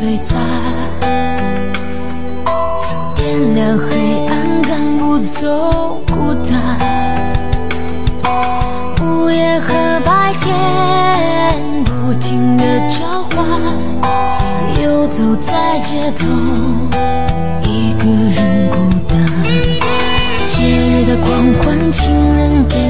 璀璨，点亮黑暗，赶不走孤单。午夜和白天不停地交换，游走在街头，一个人孤单。节日的狂欢，情人给